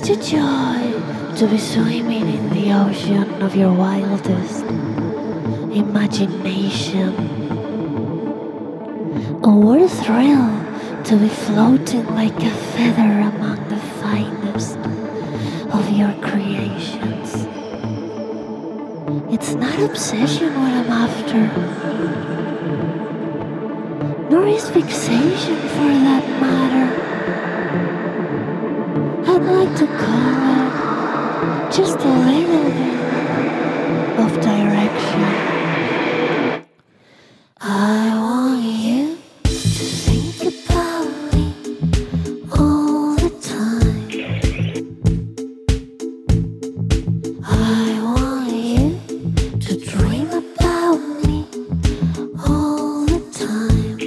a joy to be swimming in the ocean of your wildest imagination. Oh, what a thrill to be floating like a feather among the finest of your creations. It's not obsession what I'm after, nor is fixation for that matter. I'd like to call it just a little bit of direction. I want you to think about me all the time. I want you to dream about me all the time.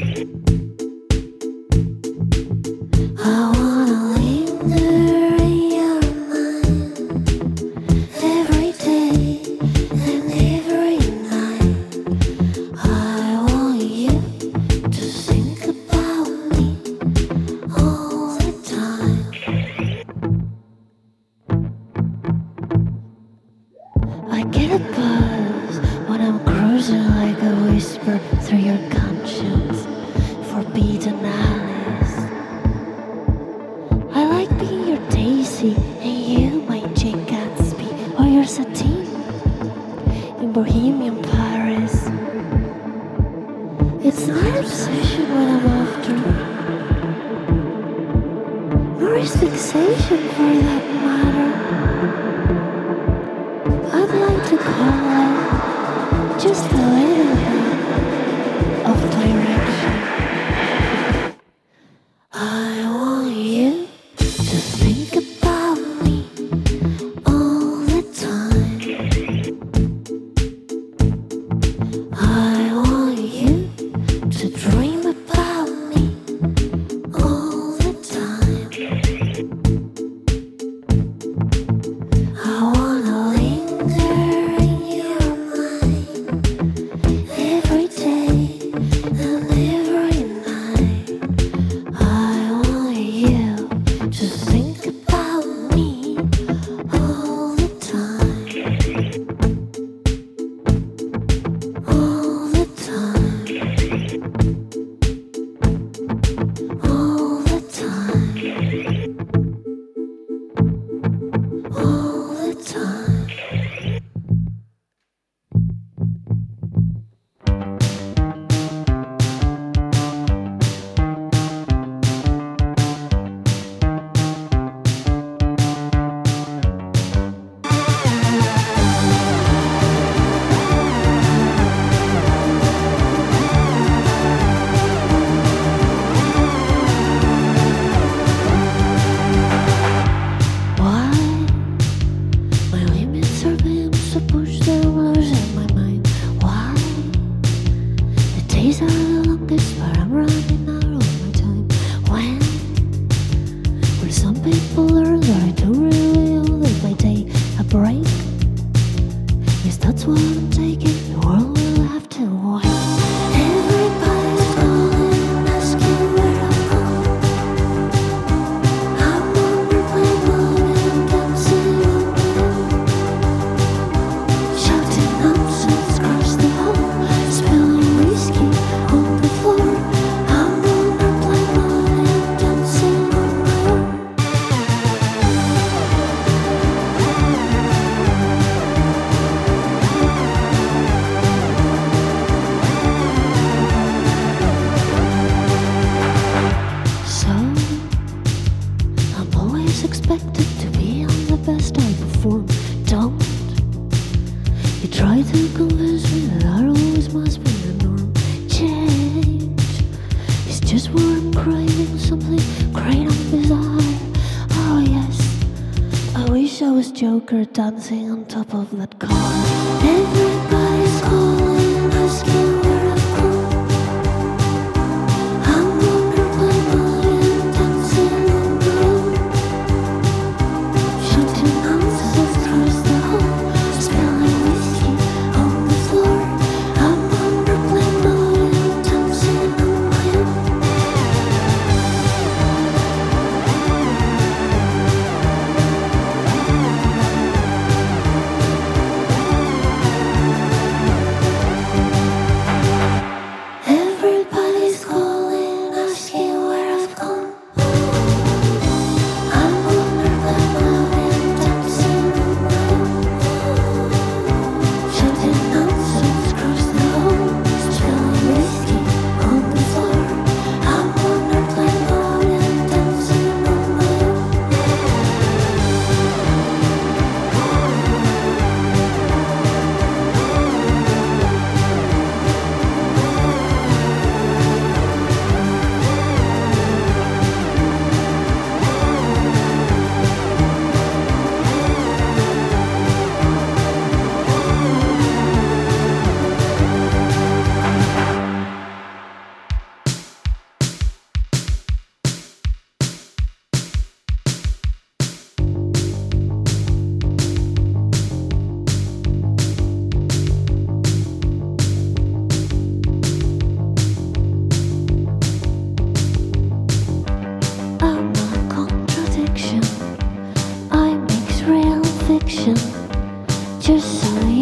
I wanna linger in your mind every day and every night. I want you to think about me all the time. I get a buzz when I'm cruising like a whisper through your conscience, forbidden alleys. I like being your Daisy and you my Jane Gatsby, or your Satine in Bohemian Paris. It's not obsession what I'm after, nor is fixation for that matter. I'd like to call it just a little bit of direction. I want you to think about me all the time. I want you to dream about me all the time. I wanna linger in your mind every day and every night. I want you to think about me all the time. All the time. All the time. All the time. Why? My limits are being so pushed that I'm losing my mind. Why? The days are the longest, but I'm running out of my time. When some people learn that I don't really owe them my day a break. Yes, that's what I'm taking. The world will have to wait. Everybody's calling, asking where I'm going. I'm on replay mode and dancing on my own. Shouting nonsense across the hall, spilling whiskey on the floor. I'm on replay mode and dancing on my own. So, I'm always expected to be on the best I perform. Don't you try to convince me that I always must be the norm. Change is just what I'm craving, something great and bizarre. Oh yes, I wish I was Joker dancing on top of that car. Everybody's calling, asking where I'm going. I'm on replay mode and dancing on my own. Shouting nonsense across the hall, spilling whiskey on the floor. I'm on replay mode and dancing on my own.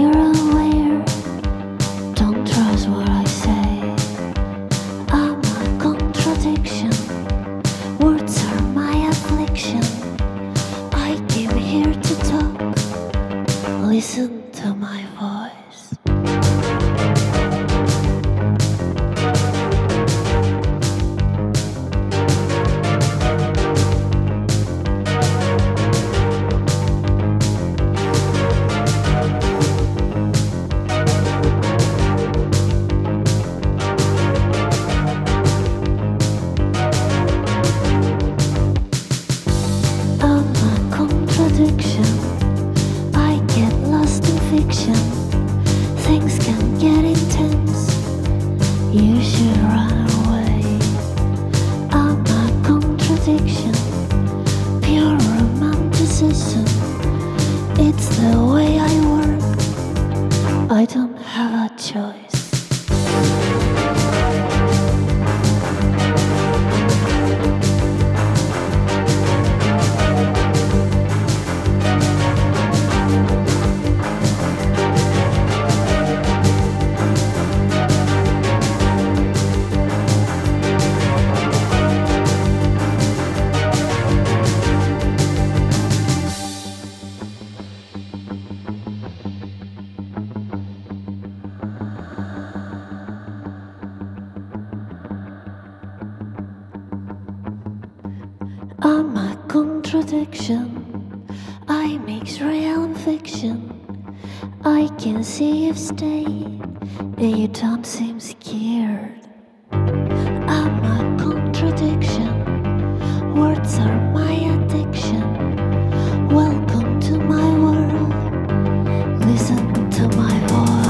you're aware. Don't trust what I say. I'm a contradiction. Words are my affliction. I came here to talk. Listen to my voice. I get lost in fiction. Things can get intense. You should run away. I'm a contradiction. Pure romanticism. It's the way I work. I don't have a choice. I'm a contradiction. I mix real and fiction. I can see you've stayed and you don't seem scared. I'm a contradiction. Words are my addiction. Welcome to my world. Listen to my voice.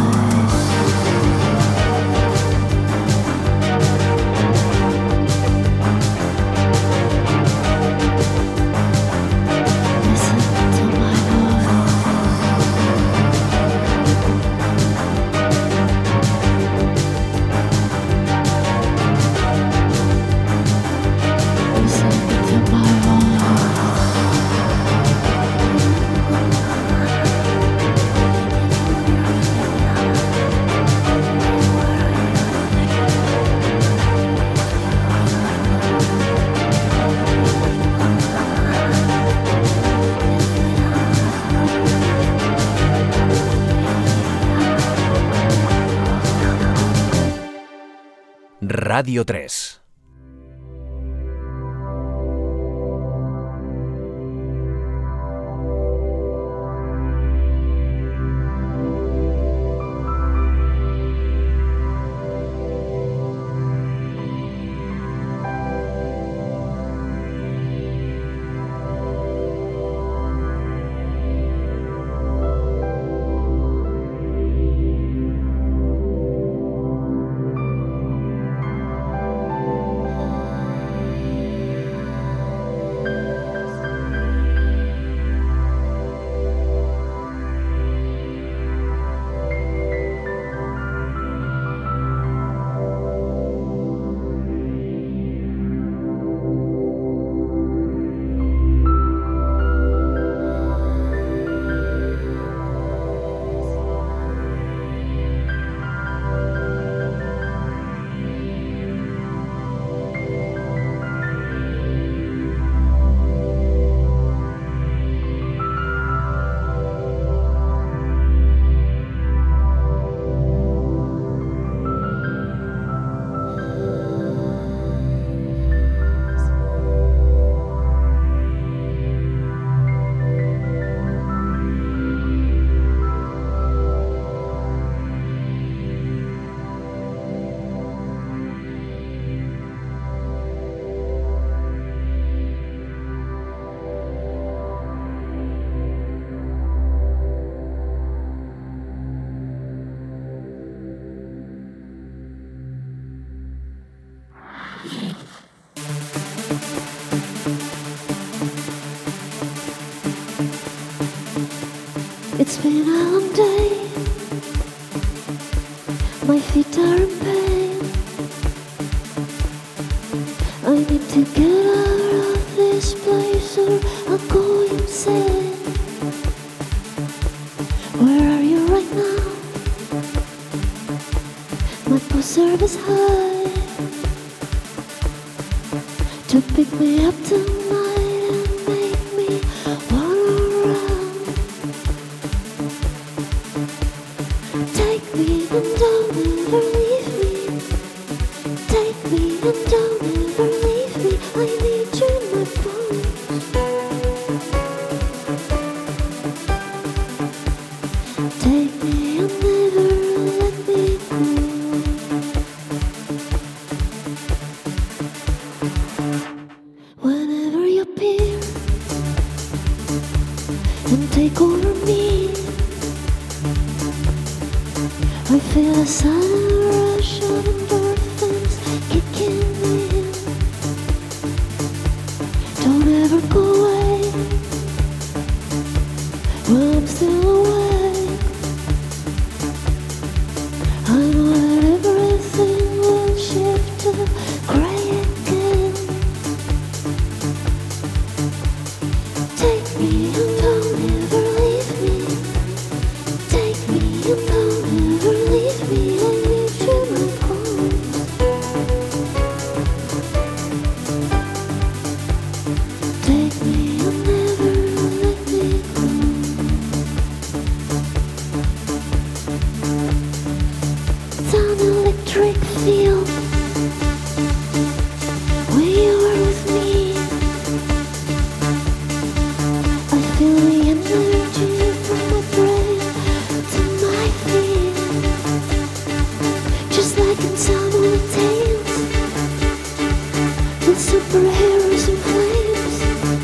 Radio 3. It's been a long day. My feet are in pain. I need to get out of this place or I'll go insane. Where are you right now? service high to pick me up tonight and make me wanna run. Take me and don't ever leave me. Take me and don't ever leave me. I need you in my bones. Take me and never let me go. Whenever you appear and take over me, I feel a sudden rush of endorphins kicking in. Don't ever go away while I'm still awake. I know that everything will shift to gray again. Take me and don't ever leave me. Take me and don't ever leave me. I need you in my bones. Take me and never let me go. It's an electric field when you are with me. I feel the energy from my brain to my feet, just like in Samuel Tales, with superheroes and flames.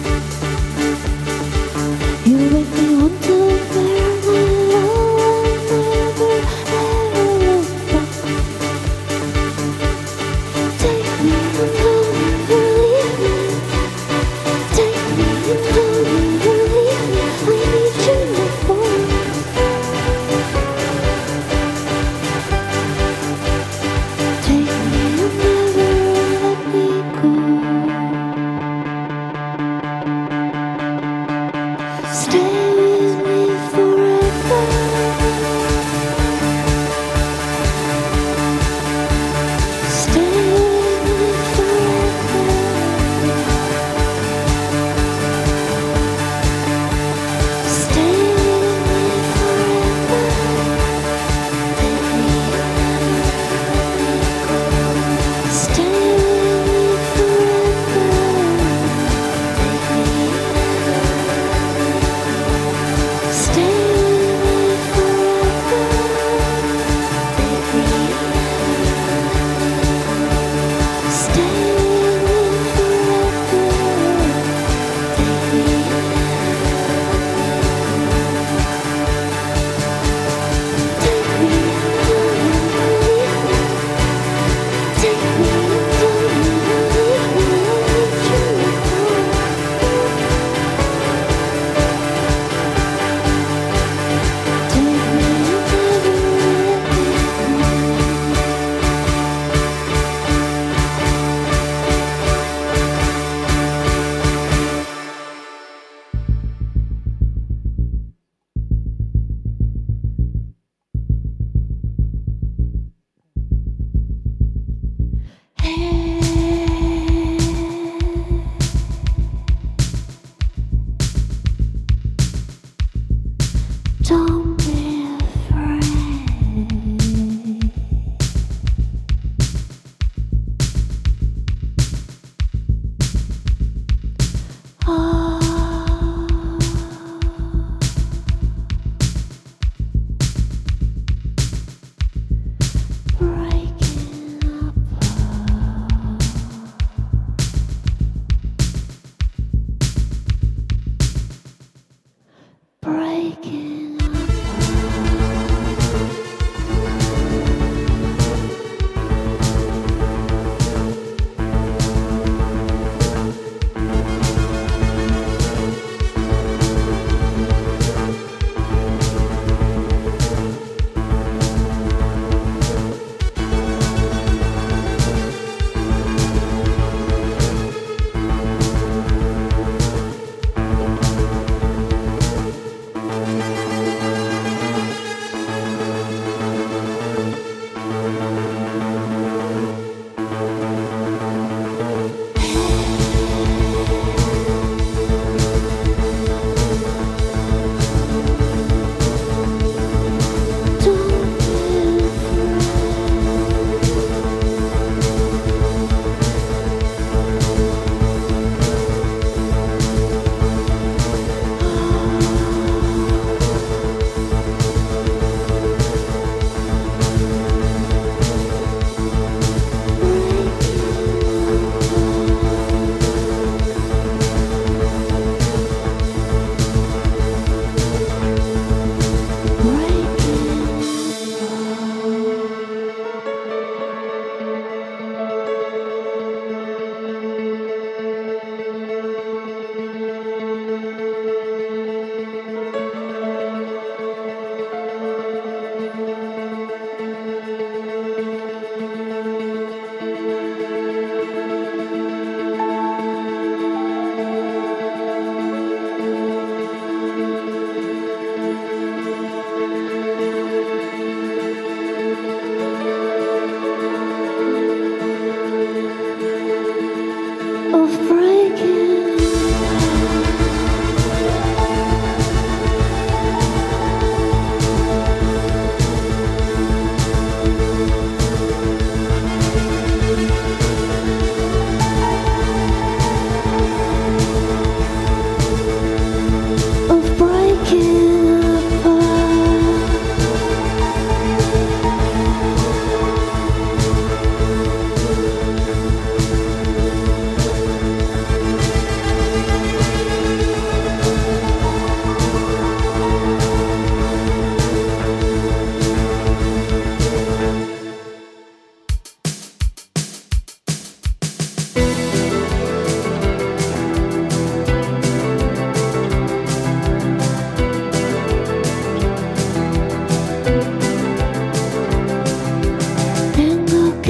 You make me want to burn it all and never ever look back. Take me and don't ever leave me. Take me and don't ever leave me. I need you in my bones. Take me and never let me go.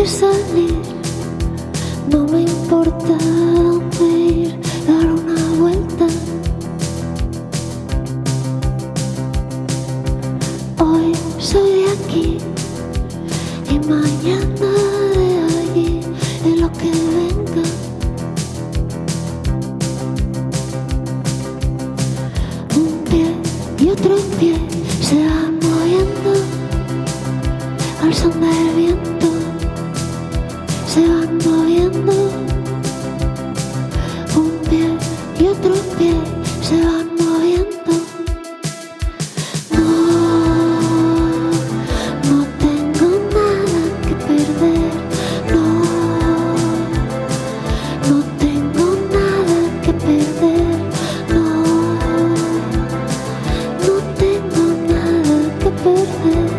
salir, no me importa dónde ir, dar una vuelta. Hoy soy de aquí y mañana de allí, de lo que venga. Un pie y otro pie se van moviendo al son del viento, se van moviendo. Un pie y otro pie se van moviendo. No tengo nada que perder, no tengo nada que perder, no tengo nada que perder.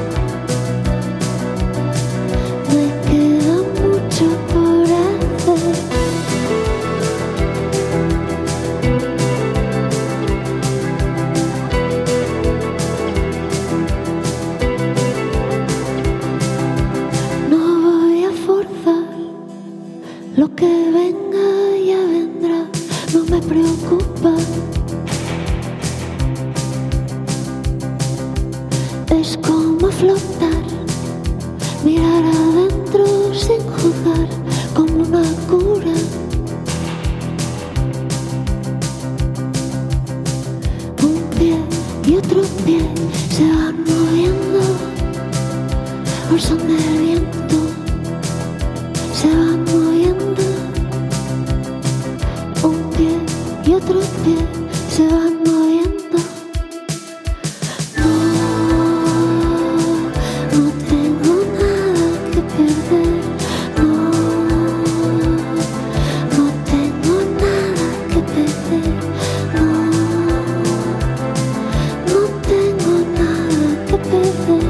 Me queda mucho por hacer. No voy a forzar, lo que venga ya vendrá, no me preocupa. Es como flotar, mirar adentro sin juzgar, como una cura. Un pie y otro pie se van moviendo al son del viento, se van moviendo. Un pie y otro pie se van moviendo. No tengo nada que perder, no tengo nada que perder, no tengo nada que perder.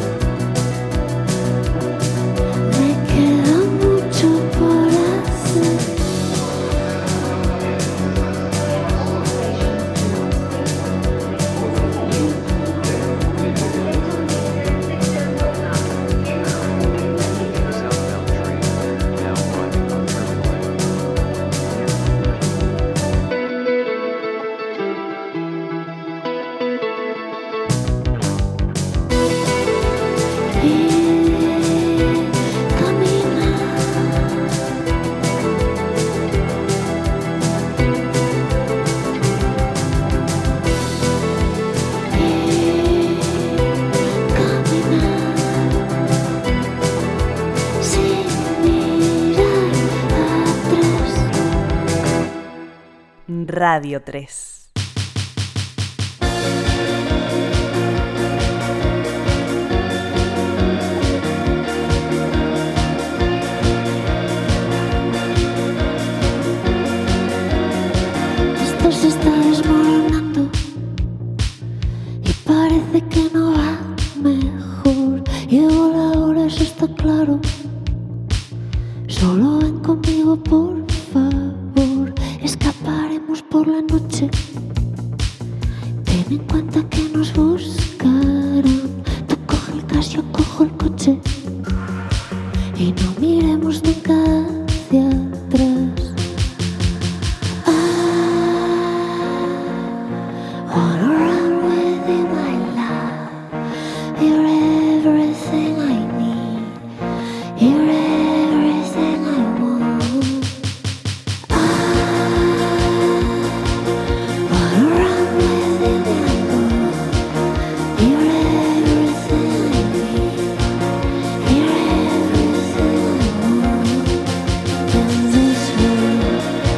Me queda mucho por hacer. Radio 3. Esto se está desmoronando y parece que no va mejor. Llegó la hora, eso está claro. Solo ven conmigo, por favor. Escaparemos por la noche. Ten en cuenta que nos buscarán. Tú coge el cash, yo cojo el coche. Y no miremos nunca hacia atrás. Wanna run with you, my love. You're everything I need. You're everything I want. Wanna run with you, my love. You're everything I need. You're everything I want. In this world.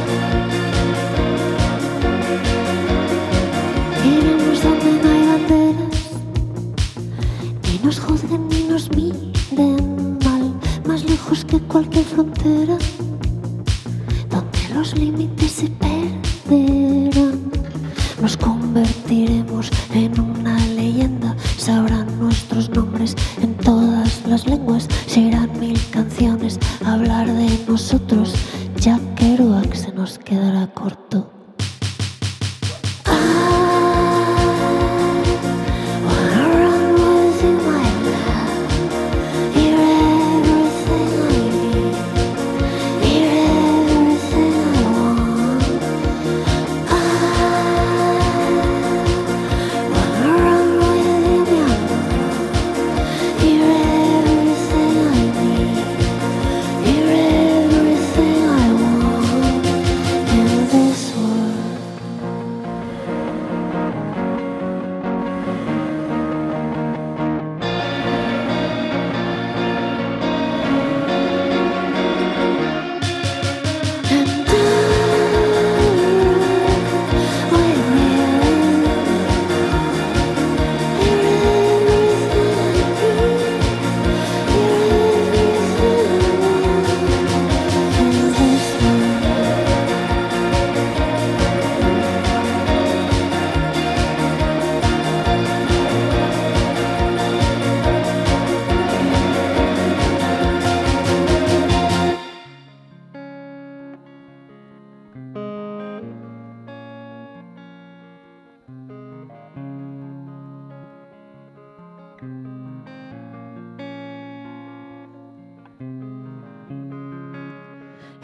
Iremos donde no hay banderas, ni nos juzguen ni nos miren mal, más lejos que cualquier frontera, donde los límites se perderán. Nos convertiremos en una leyenda, sabrán nuestros nombres en todas las lenguas, se irán 1000 canciones a hablar de nosotros. Jack Kerouac se nos quedará corto. Wanna run with you, my love. You're everything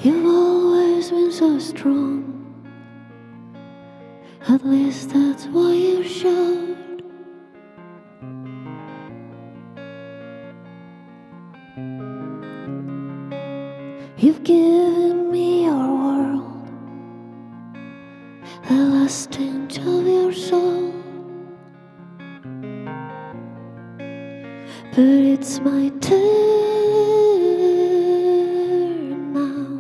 You've always been so strong. At least that's what you showed. You've given me your world, the last inch of your soul. But it's my turn now.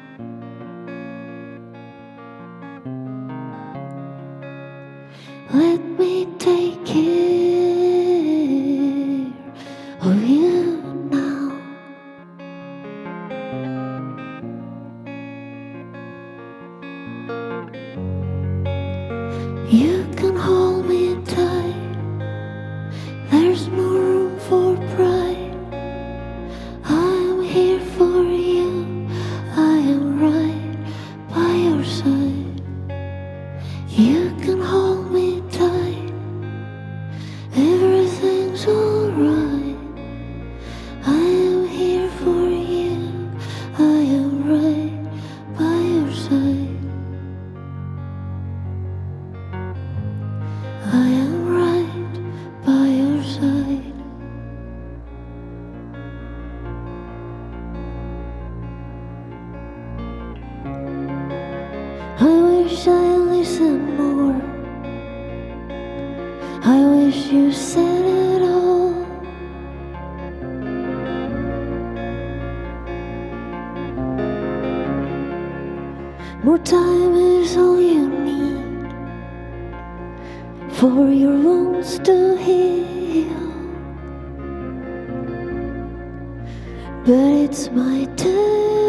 Let me take care of you now. You can hold me tight. There's no room for pride. I'm here for you. I am right by your side. You can hold me tight. Everything's alright. I am here for you. I am right by your side. I am right by your side. I wish I listened more. I wish you said it all. More time is all you need for your wounds to heal. But it's my turn